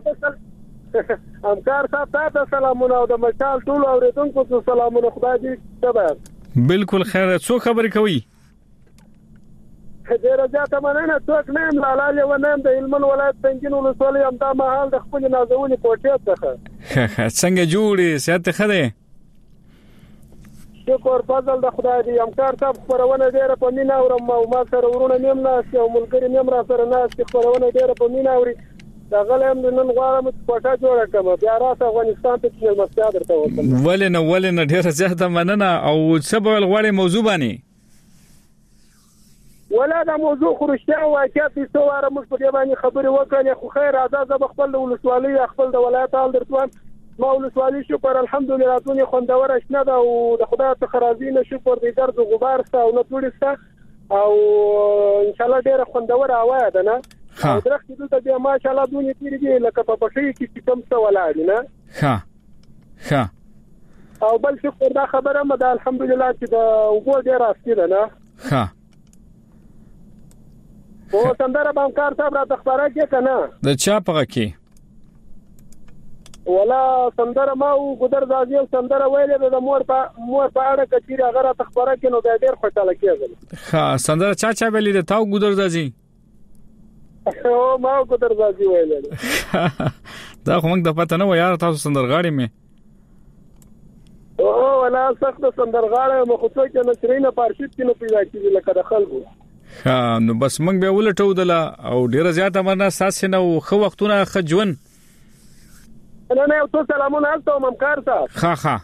صاحب ته سلامونه او د مشال ټول اوریدونکو ته سلامونه. خدای دې تبارک. بالکل خیر. څو خبرې کوي؟ ډیر زیاته مننه. څوک نیم لاله و نیم د هلمند ولایت پنځین ولسوالۍ هم دا مهال د خپل نازونې کوټې څخه. څنګه جوړې سیاست خده؟ شکر فضل د خدای دی. همکار صاحب خبرونه ډیره په مینا اورم او ما سره ورونه نیم ناس او ملګری نیم را سره ناس خبرونه ډیره په مینا اوري. دا غلم نن غواړم چې کوټه جوړه کړم. بیا راځه افغانستان ته چې مستیا درته وکړم. ولنه ډیره زیاته مننه. او سبب غواړي موضوع باندې ولا دا موضوع خورشته واقعیت څو واره موږ په دې باندې خبرې وکړې. خو خیر اعزاز به خپل ولسوالۍ خپل د ولایت حال درتوان ما ولسوالۍ شکر الحمدلله ټول خوندور اشنا ده او د خدای څخه راضي نه شکر دې درد غبار ستا او نه ټول ستا او ان شاء الله ډېر خوندور اواز ده نه. او درخت دې ته ماشاء الله دونی تیریږي لکه په پښې کې کوم څه ولاړ نه. ها او بل شکر دا خبره مده الحمدلله چې د وګور ډېر راستي ده نه. ها او سندره بانکار صاحب را تخبره کې کنه د چا پغه کې ولا سندره ما او ګدر زازي او سندره ویلې د مور په اړه کچیر هغه را تخبره کې نو د ډېر خوشاله کېږم. ها سندره چا ویلې د تاو ګدر زازي او ما او ګدر زازي ویلې دا خو موږ د پته نه و یار تاسو سندرغاړي مې او ولا سخت سندرغاړي مخ څو کې نشرینه پارشید کې نو پیدا کیږي لکه د خلکو. ها نو بس موږ به ولټو دله او ډیره زیاته مرنه ساس نه خو وختونه خجون نه یو څه سلامونه الته همکار صاحب. ها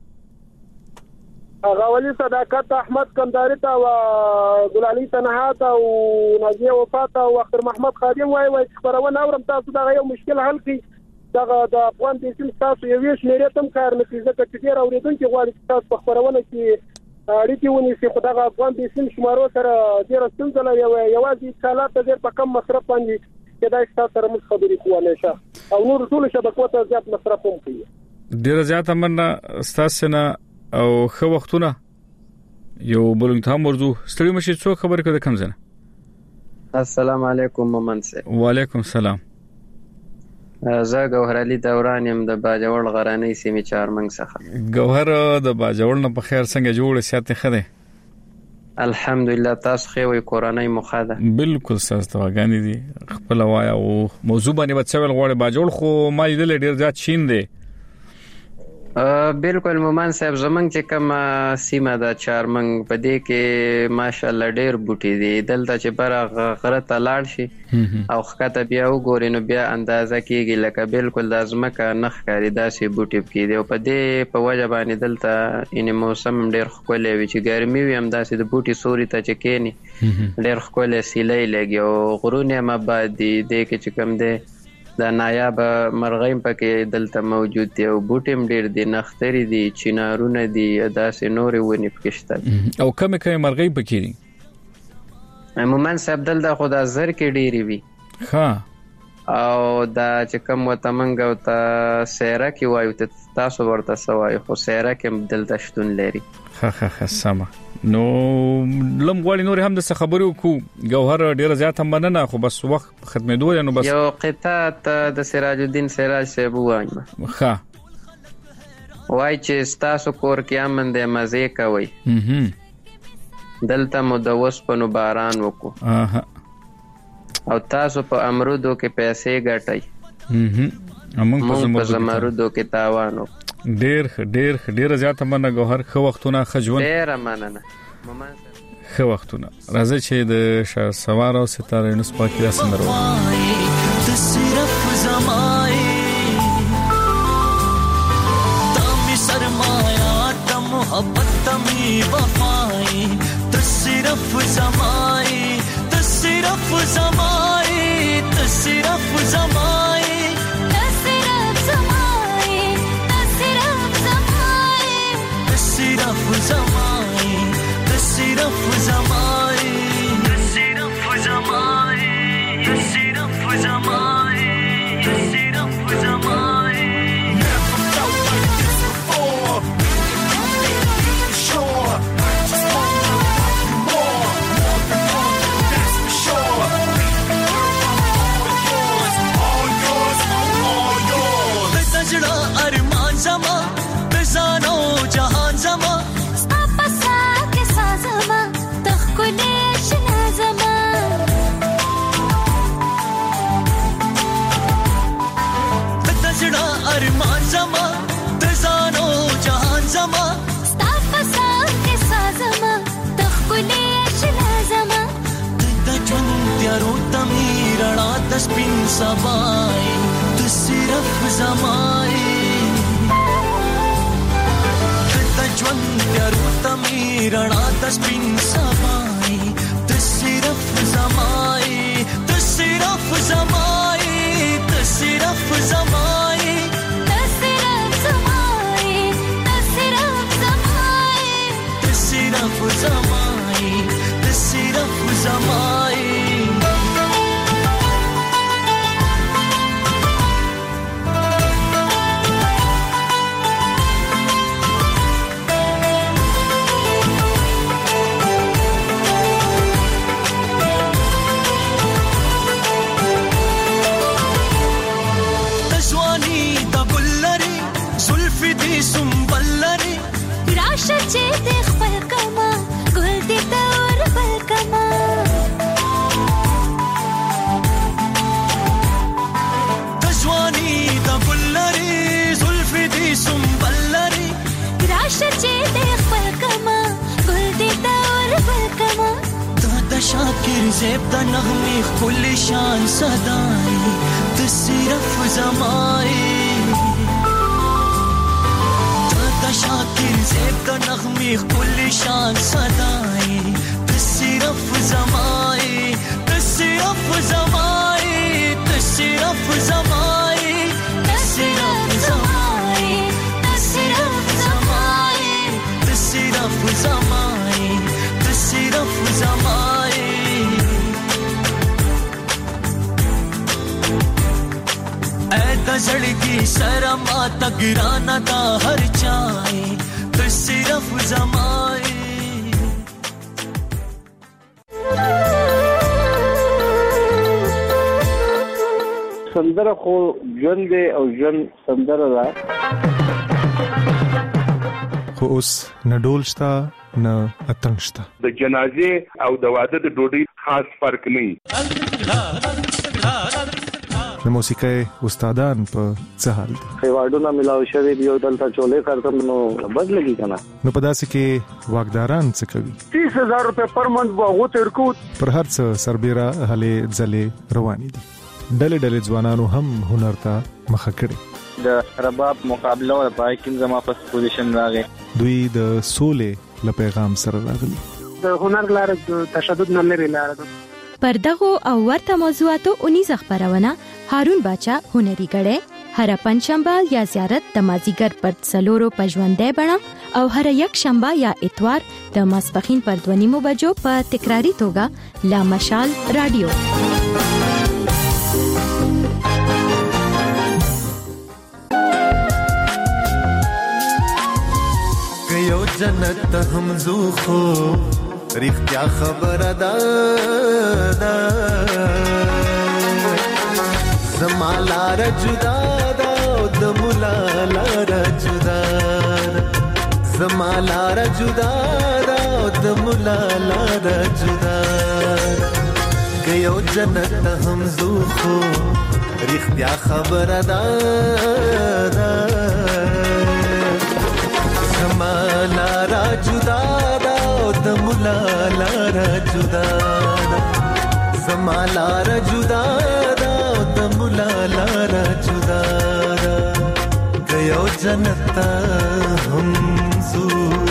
غوالي صداقت احمد کنداری ته او ګلالي تنها ته او نازیه وفات او اختر محمد خادم وای خبرونه اورم تاسو دا یو مشکل حل کی دغه د افغان د سیم تاسو یو شمیره تم کار نه کیږي چې ډیر اوریدونکو غواړي تاسو په خبرونه کې اړیکې ونیسي. خدای افغان د سیم شمارو سره ډیر ستونزه لري یوازې حالات ډیر په کم مصرف باندې کېدای شي تاسو سره موږ خبرې کوو شه او نور ټول شبکو ته زیات مصرف هم کوي. ډیر زیات مننه تاسو نه او خو وختونه یو بلنګ ته موضوع ستړي مشي څو خبر کړه کم زنه. السلام علیکم مومن سه. وعلیکم السلام. زه گوهر علي دوران يم د باجوړ غرانې سیمې چارمنګ څخه. گوهر د باجوړ نه په خیر څنګه جوړ سیات خده؟ الحمدلله تاسو خو وي کورانای مخاده. بالکل تاسو غانې دي خپل وایا او موضوع باندې بچول غوړ باجوړ خو ما دې ډیر ځات شین دي. بالکل مومن صاحب زمنګ چې کوم سیمه د چارمنګ په دې کې ماشاءالله ډېر بوټي دي. دلته چې بر غره ته لاړ شي او خکته بیا وګوري نو بیا اندازه کیږي لکه بالکل د ازمکه نخ کاری داسې بوټي کې دي او په دې په وجه باندې دلته ان موسم ډېر خوله وي چې ګرمي وي هم داسې د بوټي سوري ته چې کېني ډېر خوله سیلې لګي او غرونه مباد دي دې کې چې کوم دي دا نایاب مرغیم پکې دلته موجود دي او بوټیم ډېر دي نختري دي چینارونه دي داسې نورې ونې پکې شته او کومه مرغۍ پکې دي عموما صاحب دلته خدا زر کې ډېری وي. ها او دا چې کوم وته منګ او ته سیره کې وایو ته تاسو ورته سوای خو سیره کې دلته شتون لري. ها سما نو لم غواړي نور هم د خبرو کو گوهر ډیر زیات هم مننه خو بس وخت خدمتو نو بس یو قطعه د سراج الدین سراج صاحب وایم. ها وای چې تاسو کور کې امن دې مزه کوي. دلته مو د وسپنو باران وکړو او تاسو په امرودو کې پیسې ګټئ. موږ په زمرودو کې تاوان وکړو. ډیر زیات مننه گوهر خو وختونه خجون. ډیر مننه خو وختونه راځي چې د سوار او ستاره نس پاکي سندرو ته صرف زمای تمي سرمایا ته محبت تمي وفای ته صرف زمای ته صرف زمای ته صرف زمای صرف زمائی صرف زمائی صرف زمائی صرف زمائی صرف زمائی Never felt like this before د سپین سبای ته صرف زمای ته ژوند تیارو ته مې رڼا د سپین سبای ته صرف زمای ته صرف زمای ته صرف زمای ته صرف زمای ته صرف زمای ته صرف زمای ته صرف زمای شاکر زیب دا نغمی کل شان صدای ته صرف زمای ته شاکر زیب دا نغمی کل شان صدای ته صرف زمای ته صرف زمای ته صرف زمای ته صرف زمای ته صرف زمای ته صرف زمای ته صرف زمای زړګي سره ما تګرانا دا هر چای ته صرف زمای سندره خو ژوند او ژوند سندره ده خو اوس نه ډول شته نه اتنګ شته د جنازې او د واده د ډوډۍ خاص فرق نه د موسیقۍ استادان په څه حال دي ایوارډونه ملاو شوی دی او دلته چولې کارتم نو بدلږي کنه نو په داسې کې واګداران څه کوي 30000 روپے پر منث وغو ترکو پر هر څه سربېره هلې ځلې روانې دي ډلې ځوانانو هم هنر ته مخه کړي د رباب مقابله او پای کې زما په پوزیشن راغی دوی د سولې له پیغام سره راغلي د هنر لاره د تشدد نه لري لاره پر دغه او ورته موضوعاتو 19 خبرونه هارون باچا هنري غړې هر پنځشنبه یا زیارت د مازیګر پر څلورو پژوندې بڼه او هر یک شنبه یا اتوار د ماسپخین پر 2:30 بجو په تکراری توګه لا مشال رادیو یو جنت هم زوخو رښتیا خبره ده زما لار جدا ده د مولا لار جدا ده زما لار جدا ده د مولا لار جدا ده یو جنت هم زوخو رښتیا خبره ده زما لار جدا ده د مولا لار جدا ده زما لار جدا ده د مولا لار جدا ده گیو جنت هم زو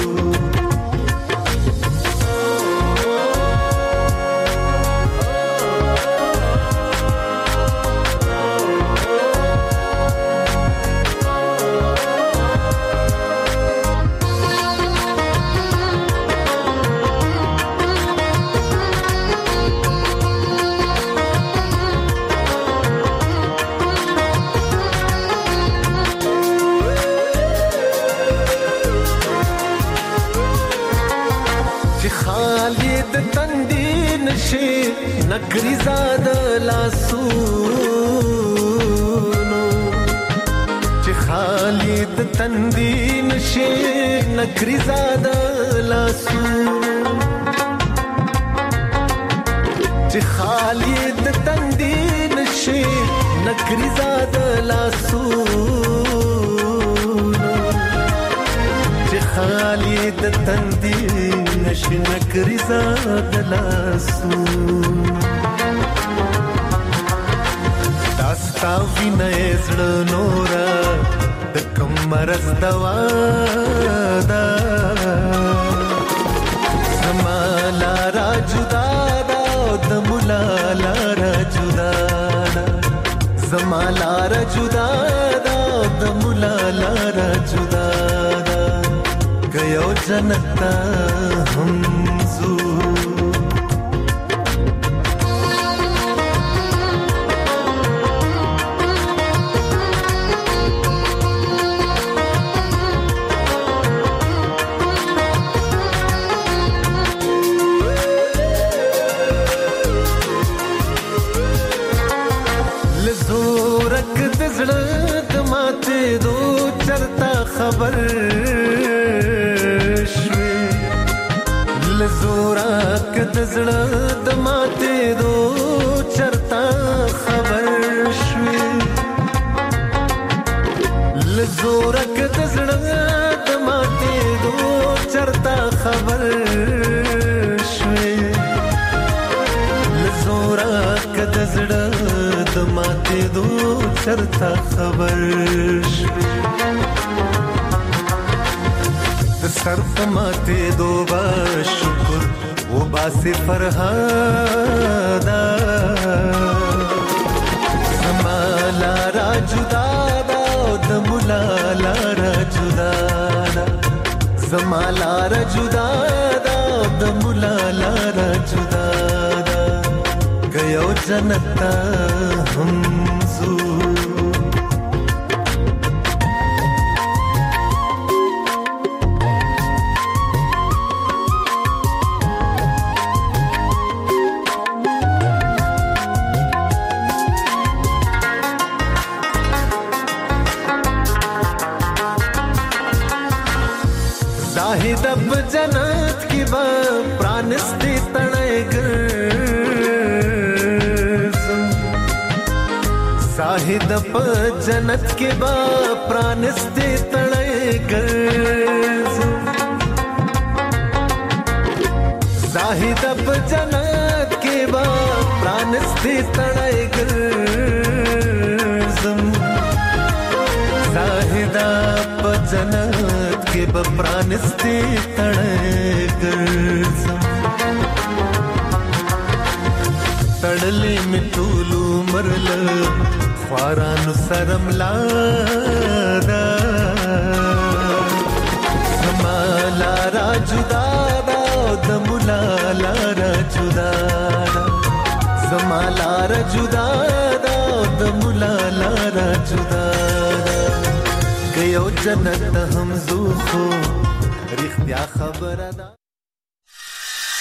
نکری زاد لاسونو چې خالد تندی نشي نکری زاد لاسونو چې خالد تندی نشي نکری زاد لاسونو چې خالد تندی نشي نکری زاد لاسونو ستاوی نېزړ نورا د کمرز دوا دا زمالا را جدا دا د مولا لارا جدا دا زمالا را جدا دا د مولا لارا جدا دا گیو جنت هم زو خبر شوي لزورا کد زړه د ماته دو چرتا خبر شوي لزورا کد زړه د ماته دو چرتا خبر شوي لزورا کد زړه د ماته دو چرتا خبر شوي سر پماتے دو با شکر وہ باسی فرہادا زمالا را جدا دا دمولا لارا جدا دا زمالا را جدا دا دمولا لارا جدا دا گیو جنتا ہم زو दब जन्नत की बा प्राणस्ती तणेगर साहिद प जन्नत की बा प्राणस्ती तणेगर साहिद प जन्नत की बा प्राणस्ती तणेगर साहिदा प जन्नत के बप्रानस्ती तड़ेगर तड़ले में तूलू मरल ख्वारानु सरम लादा समाला रा जुदा दा दमुला लारा जुदा समाला रा जुदा दा दमुला लारा जुदा गयो जन्नत हम زو خو رښتیا خبره ده